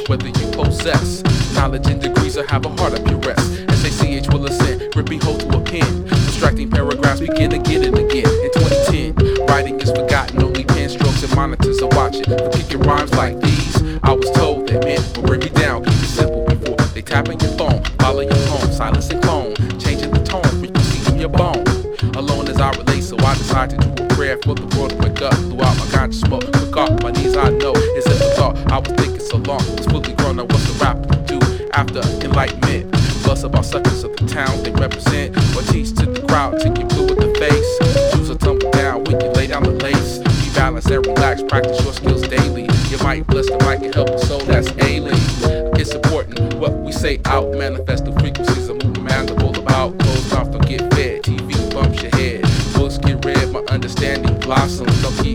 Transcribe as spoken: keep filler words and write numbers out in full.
whether you possess knowledge and degrees or have a heart up your rest. S A C H will ascend, gripping hold to a pen. Distracting paragraphs begin again and again. In twenty ten, writing is forgotten, only pen strokes and monitors are watching. For kicking rhymes like these, I was told that men will bring me down. Keep it simple before they tap in your phone. Follow your home, silence and clone, changing the tone, frequency in your bone. Alone as I relate, so I decided to do a prayer for the world to wake up. Throughout my conscious smoke, look off my knees, I know it's in the thought. I was thinking so long, was fully grown, now what's a rapper to do after enlightenment? Bust about suckers of the town they represent, or teach to the crowd till you blue in the face. Choose or tumble down when you lay down the lace. Be balanced and relax, practice your skills daily. You might bless the mic and help a soul that's ailing. It's important what we say out, manifest the frequencies of moving mandible about. Closed off, don't get fed, T V bumps your head. Books get read, my understanding blossoms. Don't